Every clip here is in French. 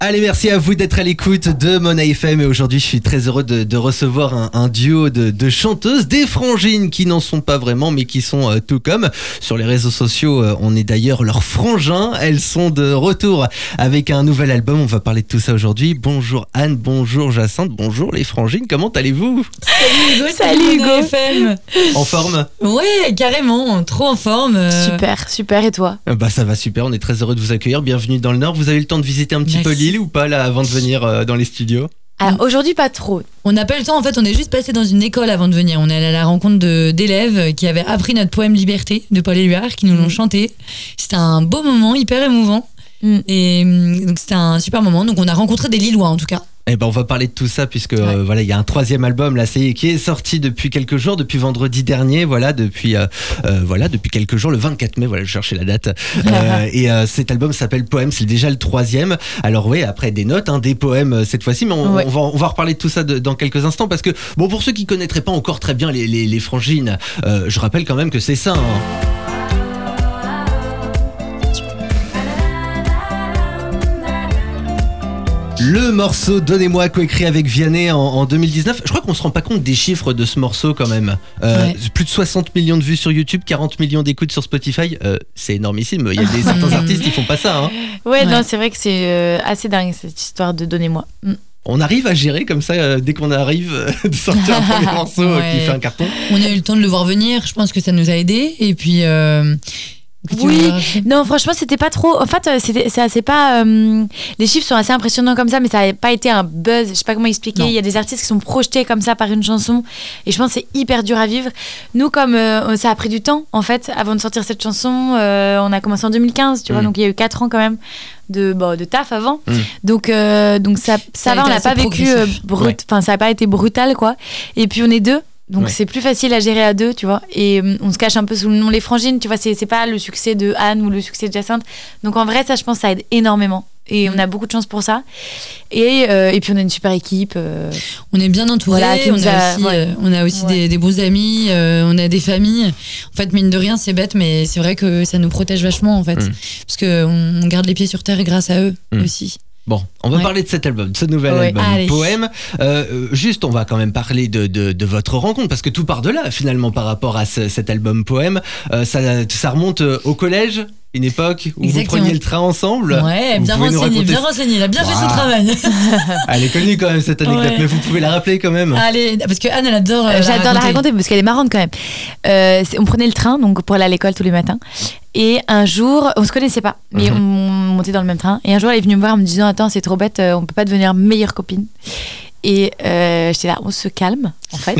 Allez, merci à vous d'être à l'écoute de Mona FM et aujourd'hui je suis très heureux de recevoir un duo de chanteuses, des frangines qui n'en sont pas vraiment mais qui sont tout comme. Sur les réseaux sociaux, on est d'ailleurs leurs frangins, elles sont de retour avec un nouvel album, on va parler de tout ça aujourd'hui. Bonjour Anne, bonjour Jacinthe, bonjour les frangines, comment allez-vous ? Salut Hugo FM. En forme ? Ouais, carrément, trop en forme. Super, et toi ? Bah ça va super, on est très heureux de vous accueillir, bienvenue dans le Nord. Vous avez eu le temps de visiter un petit peu l'île ou pas là avant de venir dans les studios ? Alors aujourd'hui pas trop. On n'a pas eu le temps, en fait on est juste passé dans une école avant de venir. On est allé à la rencontre d'élèves qui avaient appris notre poème Liberté de Paul Éluard, qui nous l'ont chanté. C'était un beau moment, hyper émouvant. Et donc c'était un super moment, donc on a rencontré des Lillois en tout cas. Eh ben on va parler de tout ça puisque voilà, il y a un troisième album là, qui est sorti depuis quelques jours, depuis vendredi dernier, depuis quelques jours, le 24 mai, voilà, je cherchais la date. Cet album s'appelle Poème, c'est déjà le troisième. Alors oui, après des notes, des poèmes cette fois-ci, mais on va reparler de tout ça dans quelques instants parce que bon, pour ceux qui connaîtraient pas encore très bien les frangines, je rappelle quand même que c'est ça. Le morceau Donnez-moi, coécrit avec Vianney en 2019. Je crois qu'on se rend pas compte des chiffres de ce morceau quand même. Plus de 60 millions de vues sur YouTube, 40 millions d'écoutes sur Spotify. C'est énormissime. Il y a certains artistes qui font pas ça. Ouais, non, c'est vrai que c'est assez dingue cette histoire de Donnez-moi. On arrive à gérer comme ça dès qu'on arrive de sortir un premier morceau qui fait un carton. On a eu le temps de le voir venir. Je pense que ça nous a aidés. Et puis... Oui, non, franchement, c'était pas trop. En fait, c'est pas. Les chiffres sont assez impressionnants comme ça, mais ça n'a pas été un buzz. Je sais pas comment expliquer. Il y a des artistes qui sont projetés comme ça par une chanson, et je pense que c'est hyper dur à vivre. Nous, comme ça a pris du temps, en fait, avant de sortir cette chanson, on a commencé en 2015, tu vois, donc il y a eu 4 ans quand même de taf avant. Donc ça va, on n'a pas vécu ça n'a pas été brutal, quoi. Et puis on est deux. Donc c'est plus facile à gérer à deux, tu vois. Et on se cache un peu sous le nom Les Frangines, tu vois. C'est pas le succès de Anne ou le succès de Jacinthe. Donc en vrai, ça, je pense, ça aide énormément. Et on a beaucoup de chance pour ça. Et puis on a une super équipe. On est bien entourés. Voilà, on a aussi des beaux amis. On a des familles. En fait, mine de rien, c'est bête, mais c'est vrai que ça nous protège vachement, en fait. Parce qu'on garde les pieds sur terre grâce à eux aussi. Bon, on va parler de cet album, de ce nouvel album, Poème. Juste, on va quand même parler de votre rencontre, parce que tout part de là, finalement, par rapport à cet album Poème. Ça remonte au collège, une époque où vous preniez le train ensemble. Ouais, bien renseigné, il a bien fait son travail. Elle est connue quand même, cette anecdote, mais vous pouvez la rappeler quand même. Allez, parce que Anne, elle adore j'adore la raconter, parce qu'elle est marrante quand même. On prenait le train donc pour aller à l'école tous les matins. Et un jour, on se connaissait pas, mais on montait dans le même train. Et un jour, elle est venue me voir en me disant: attends, c'est trop bête, on peut pas devenir meilleure copine. Et j'étais là, on se calme, en fait.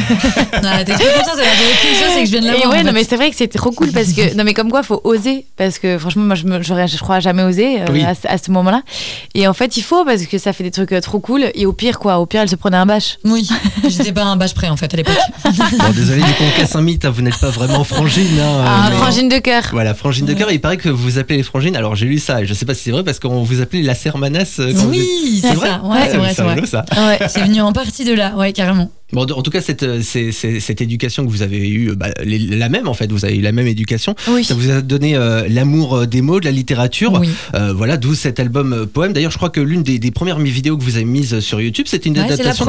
Non, t'es trop contente, elle a dit qu'une chose, c'est que je viens de la voir. Et non, mais c'est vrai que c'était trop cool parce que, non, mais comme quoi, faut oser. Parce que franchement, moi, je crois jamais osé à ce moment-là. Et en fait, il faut, parce que ça fait des trucs trop cool. Et au pire, elle se prenait un bâche. Oui, j'étais pas un bâche près, en fait, à l'époque. Bon, désolé, du coup, on casse un mythe, vous n'êtes pas vraiment frangine. Frangine de cœur. Voilà, frangine de cœur. Il paraît que vous appelez les frangines. Alors, j'ai lu ça, et je sais pas si c'est vrai, parce qu'on vous appelait la Sermanas. Oui, c'est ça. Ouais, c'est vrai. Ça. Ouais, c'est venu en partie de là, ouais, carrément. Bon, en tout cas, cette éducation que vous avez eue, la même en fait, vous avez eu la même éducation. Oui. Ça vous a donné l'amour des mots, de la littérature. Oui. Voilà, d'où cet album Poème. D'ailleurs, je crois que l'une des premières vidéos que vous avez mises sur YouTube, c'était une adaptation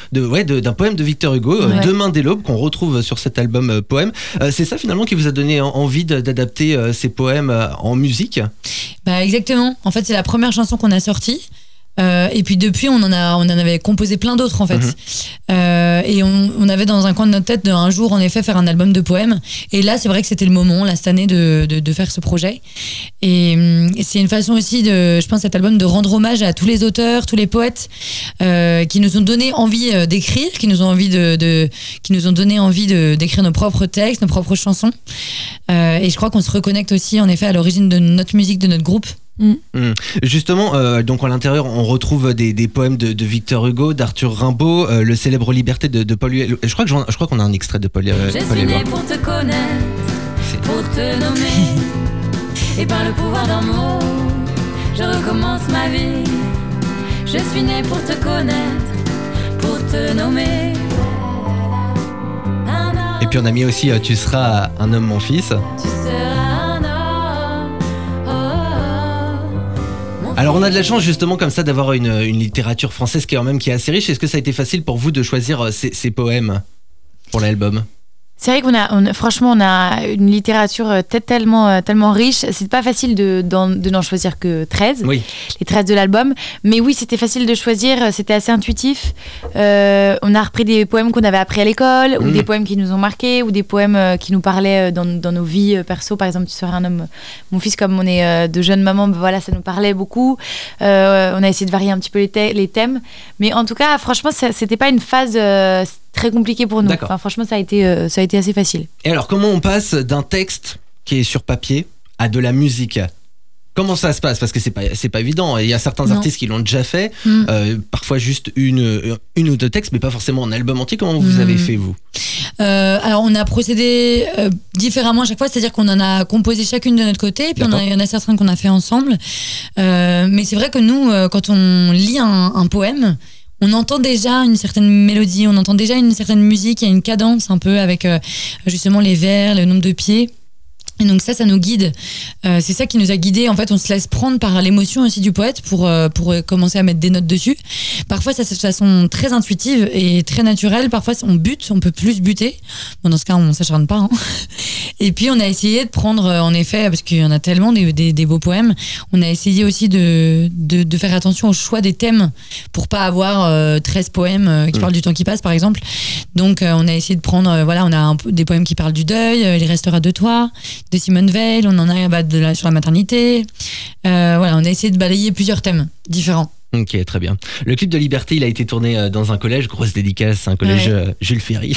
d'un poème de Victor Hugo, Demain dès l'aube, qu'on retrouve sur cet album Poème. C'est ça finalement qui vous a donné envie d'adapter ces poèmes en musique ? Exactement. En fait, c'est la première chanson qu'on a sortie. Et puis depuis, on en avait composé plein d'autres en fait. Et on avait dans un coin de notre tête de un jour en effet faire un album de poèmes. Et là, c'est vrai que c'était le moment, là, cette année, de faire ce projet. Et c'est une façon aussi je pense, cet album, de rendre hommage à tous les auteurs, tous les poètes qui nous ont donné envie d'écrire, qui nous ont donné envie d'écrire nos propres textes, nos propres chansons. Et je crois qu'on se reconnecte aussi en effet à l'origine de notre musique, de notre groupe. Justement, donc à l'intérieur, on retrouve des poèmes de Victor Hugo, d'Arthur Rimbaud, le célèbre Liberté de Paul Éluard. Je crois qu'on a un extrait de Paul Éluard. Je suis né pour te connaître, pour te nommer, et par le pouvoir d'un mot, je recommence ma vie. Je suis né pour te connaître, pour te nommer. Et puis on a mis aussi Tu seras un homme, mon fils. Tu seras un homme. Alors on a de la chance justement comme ça d'avoir une littérature française qui est assez riche. Est-ce que ça a été facile pour vous de choisir ces poèmes pour l'album ? C'est vrai franchement, on a une littérature tellement riche. C'est pas facile de n'en choisir que 13, oui. Les 13 de l'album. Mais oui, c'était facile de choisir, c'était assez intuitif. On a repris des poèmes qu'on avait appris à l'école, ou des poèmes qui nous ont marqués, ou des poèmes qui nous parlaient dans nos vies perso. Par exemple, Tu seras un homme, mon fils, comme on est de jeunes mamans, voilà, ça nous parlait beaucoup. On a essayé de varier un petit peu les thèmes. Mais en tout cas, franchement, c'était pas une phase... très compliqué pour nous. Enfin, franchement, ça a été assez facile. Et alors, comment on passe d'un texte qui est sur papier à de la musique ? Comment ça se passe ? Parce que c'est pas évident. Il y a certains artistes qui l'ont déjà fait, parfois juste une ou deux textes, mais pas forcément un album entier. Comment vous avez fait, vous ? Alors, on a procédé différemment à chaque fois, c'est-à-dire qu'on en a composé chacune de notre côté, et puis il y en a certains qu'on a fait ensemble. Mais c'est vrai que nous, quand on lit un poème, on entend déjà une certaine mélodie, on entend déjà une certaine musique, il y a une cadence un peu avec justement les vers, le nombre de pieds. Et donc ça nous guide. C'est ça qui nous a guidés. En fait, on se laisse prendre par l'émotion aussi du poète pour commencer à mettre des notes dessus. Parfois, ça se fait de façon très intuitive et très naturelle. Parfois, on peut plus buter. Bon, dans ce cas, on s'acharne pas. Hein. Et puis, on a essayé de prendre, en effet, parce qu'il y en a tellement des beaux poèmes, on a essayé aussi de faire attention au choix des thèmes pour pas avoir 13 poèmes qui parlent du temps qui passe, par exemple. Donc, on a essayé de prendre, on a des poèmes qui parlent du deuil, Il restera de toi, de Simone Veil, on en a sur la maternité. On a essayé de balayer plusieurs thèmes différents. Ok, très bien. Le clip de Liberté, il a été tourné dans un collège, grosse dédicace, un collège Jules Ferry.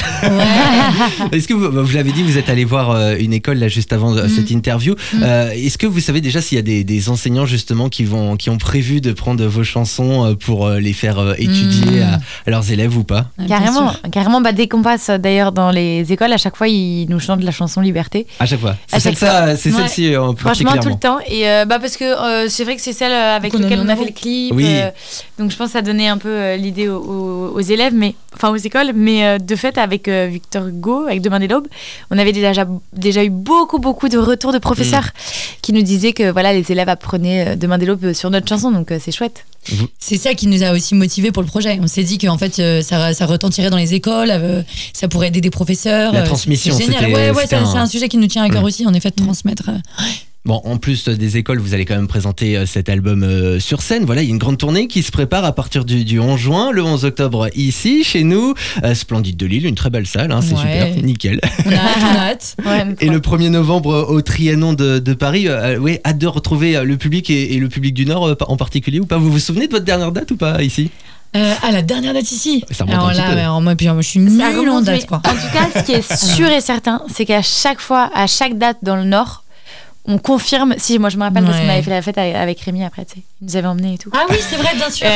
Ouais. Est-ce que vous l'avez dit, vous êtes allé voir une école là juste avant cette interview. Est-ce que vous savez déjà s'il y a des enseignants justement qui ont prévu de prendre vos chansons pour les faire étudier à leurs élèves ou pas ? Carrément. Dès qu'on passe d'ailleurs dans les écoles, à chaque fois ils nous chantent la chanson Liberté. À chaque fois. C'est celle-ci franchement tout le temps. Et parce que c'est vrai que c'est celle avec laquelle on a fait le clip. Oui. Donc je pense que ça donnait un peu l'idée aux élèves, aux écoles, mais de fait avec Victor Hugo, avec Demain dès l'aube, on avait déjà eu beaucoup de retours de professeurs qui nous disaient que les élèves apprenaient Demain dès l'aube sur notre chanson, donc c'est chouette. C'est ça qui nous a aussi motivés pour le projet. On s'est dit qu'en fait ça retentirait dans les écoles, ça pourrait aider des professeurs. La transmission, c'est génial. C'est un sujet qui nous tient à cœur aussi, en effet, de transmettre. Bon, en plus des écoles, vous allez quand même présenter cet album sur scène. Voilà, il y a une grande tournée qui se prépare à partir du 11 juin, le 11 octobre ici, chez nous. Splendide de Lille, une très belle salle, c'est super, nickel. On a hâte. Et le 1er novembre au Trianon de Paris, hâte de retrouver le public et le public du Nord en particulier ou pas ? Vous vous souvenez de votre dernière date ou pas ici ? La dernière date ici. Ça remonte un petit peu. Moi je suis nulle en date, quoi. En tout cas, ce qui est sûr et certain, c'est qu'à chaque fois, à chaque date dans le Nord, on confirme. Si, moi je me rappelle parce qu'on avait fait la fête avec Rémi après, tu sais. Il nous avait emmenés et tout. Ah oui, c'est vrai, bien sûr.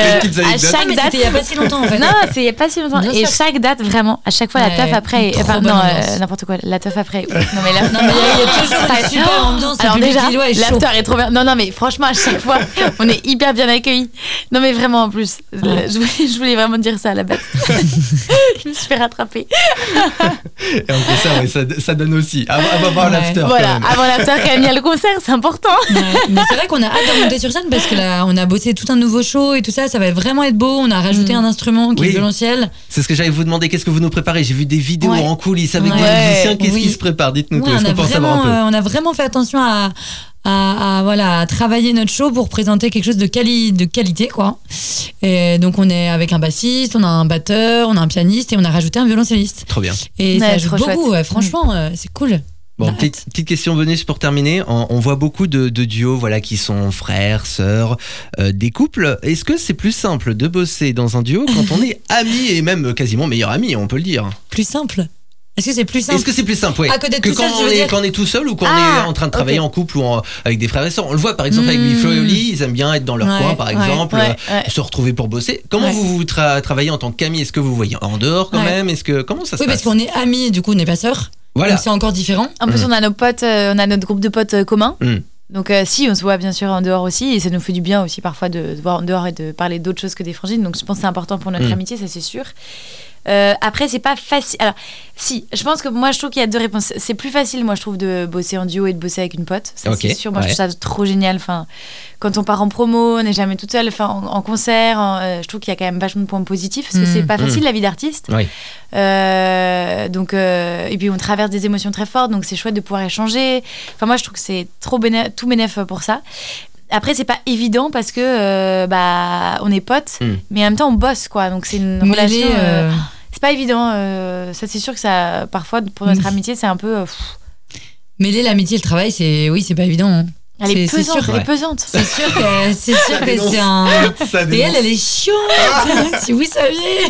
À chaque date. C'était il y a pas si longtemps en fait. Non, c'est il y a pas si longtemps. Bien et sûr. Chaque date, vraiment, à chaque fois la teuf après. N'importe quoi. La teuf après. Non, mais là. Non, mais il y a toujours une super ambiance. Alors déjà, l'after est trop bien. Non, mais franchement, à chaque fois, on est hyper bien accueillis. Non, mais vraiment, en plus. Je voulais vraiment dire ça à la base. Je me suis fait rattraper. Et en plus, ça donne aussi. Avant l'after. Voilà, avant l'after. Quand même, il y a le concert, c'est important. Mais c'est vrai qu'on a hâte de monter sur scène parce que là, on a bossé tout un nouveau show et tout ça, ça va vraiment être beau. On a rajouté un instrument qui est le violoncelle. C'est ce que j'allais vous demander, qu'est-ce que vous nous préparez ? J'ai vu des vidéos en coulisses avec des musiciens, qu'est-ce qui se prépare ? Dites-nous tout, est-ce qu'on peut en savoir un peu ? On a vraiment fait attention à travailler notre show pour présenter quelque chose de qualité, quoi. Et donc on est avec un bassiste, on a un batteur, on a un pianiste et on a rajouté un violoncelliste. Trop bien. Et ça ajoute beaucoup, franchement, c'est cool. Bon, petite question bonus pour terminer. On voit beaucoup de duos qui sont frères, sœurs, des couples. Est-ce que c'est plus simple de bosser dans un duo quand on est amis et même quasiment meilleurs amis, on peut le dire ? Plus simple ? Est-ce que c'est plus simple ? Est-ce que c'est plus simple, oui. Que quand on est tout seul ou quand on est en train de travailler en couple ou avec des frères et sœurs. On le voit par exemple avec Flo et Oli, ils aiment bien être dans leur coin par exemple, se retrouver pour bosser. Comment vous travaillez en tant qu'amis ? Est-ce que vous voyez en dehors quand même ? Comment ça se passe ? Oui, parce qu'on est amis, du coup on n'est pas sœurs. Voilà. Donc c'est encore différent. En plus, on a nos potes, on a notre groupe de potes communs. Donc si, on se voit bien sûr en dehors aussi, et ça nous fait du bien aussi parfois de voir en dehors et de parler d'autres choses que des frangines. Donc je pense que c'est important pour notre amitié, ça c'est sûr. Après, c'est pas facile. Alors, si, je pense que moi, je trouve qu'il y a 2 réponses. C'est plus facile, moi, je trouve, de bosser en duo et de bosser avec une pote. Ça, c'est sûr. Moi, je trouve ça trop génial. Enfin, quand on part en promo, on n'est jamais toute seule. Enfin, en concert, je trouve qu'il y a quand même vachement de points positifs parce que c'est pas facile, la vie d'artiste. Oui. Donc, et puis, on traverse des émotions très fortes, donc c'est chouette de pouvoir échanger. Enfin, moi, je trouve que c'est trop tout bénef pour ça. Après, c'est pas évident parce que on est potes, mais en même temps, on bosse, quoi. Donc, c'est une relation. C'est pas évident. Ça, c'est sûr que ça, parfois, pour notre amitié, c'est un peu. Mêler l'amitié et le travail, c'est pas évident. Hein. Elle est pesante, elle est pesante. C'est sûr que c'est un. Et elle est chiante. Si vous saviez.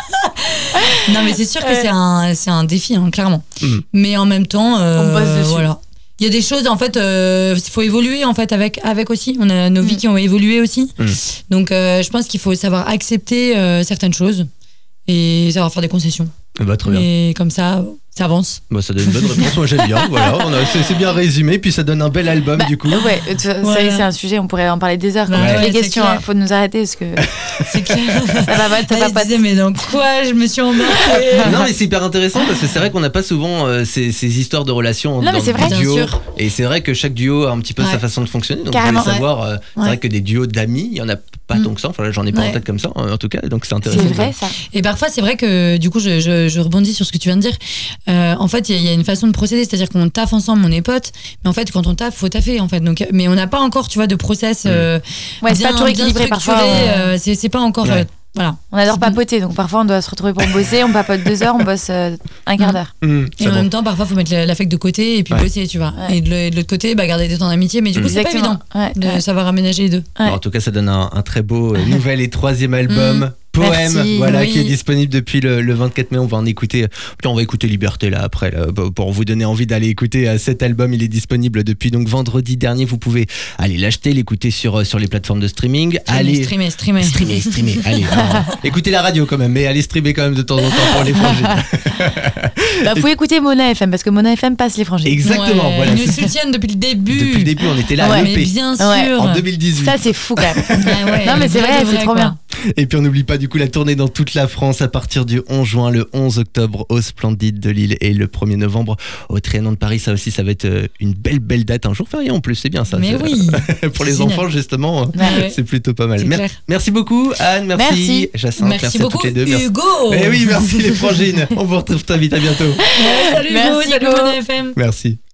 Non, mais c'est sûr que c'est un défi, hein, clairement. Mais en même temps, on bosse dessus. Voilà. Il y a des choses, en fait, il faut évoluer en fait avec aussi. On a nos vies qui ont évolué aussi. Donc, je pense qu'il faut savoir accepter certaines choses et savoir faire des concessions. Bah, très bien. Et comme ça avance. Bah, ça donne une bonne réponse, moi j'aime bien. Voilà, c'est bien résumé, puis ça donne un bel album du coup. Ouais, c'est un sujet, on pourrait en parler des heures. Les questions, faut nous arrêter parce que. C'est clair. ça va pas. Mais dans quoi je me suis embarquée? Non, mais c'est hyper intéressant parce que c'est vrai qu'on n'a pas souvent ces histoires de relations dans vrai, le duo. bien sûr. Et c'est vrai que chaque duo a un petit peu sa façon de fonctionner. Donc carrément, vous voulez savoir, c'est vrai que des duos d'amis, il y en a pas tant que ça. Enfin, là, j'en ai pas en tête comme ça, en tout cas. Donc c'est intéressant. C'est vrai ça. Et parfois, c'est vrai que du coup, je rebondis sur ce que tu viens de dire. En fait, il y a une façon de procéder, c'est-à-dire qu'on taffe ensemble, on est potes, mais en fait, quand on taffe, faut taffer, en fait. Donc, mais on n'a pas encore, tu vois, de process c'est pas toujours équilibré parfois. C'est pas encore. Voilà. On adore papoter, donc parfois on doit se retrouver pour bosser, on papote 2 heures, on bosse un quart d'heure. Et en même temps, parfois, faut mettre l'affect de côté et puis bosser, tu vois. Et de l'autre côté, garder des temps d'amitié, mais du coup, c'est pas évident de savoir aménager les deux. Bon, en tout cas, ça donne un très beau nouvel et 3e album. Poème, Merci, qui est disponible depuis le 24 mai. On va en écouter. Puis on va écouter Liberté là après pour vous donner envie d'aller écouter cet album. Il est disponible depuis donc vendredi dernier. Vous pouvez aller l'acheter, l'écouter sur les plateformes de streaming. Streamer. Allez, écoutez la radio quand même, mais allez streamer quand même de temps en temps pour les frangines. Faut écouter Mona FM parce que Mona FM passe les frangines. Exactement. Voilà. Ils nous soutiennent depuis le début. Depuis le début, on était là. Mais bien sûr. En 2018. Ça c'est fou quand même. Non mais c'est vrai, c'est trop bien. Et puis on n'oublie pas du coup la tournée dans toute la France à partir du 11 juin, le 11 octobre au Splendide de Lille et le 1er novembre au Trianon de Paris. Ça aussi, ça va être une belle date, un jour férié en plus, c'est bien ça. Mais oui. Pour les enfants justement, c'est plutôt pas mal. Merci beaucoup Anne, merci Jacinthe, merci beaucoup à toutes les deux. Hugo. Et oui, merci les frangines. On vous retrouve très vite, à bientôt. Salut Hugo, salut Mona FM. Merci.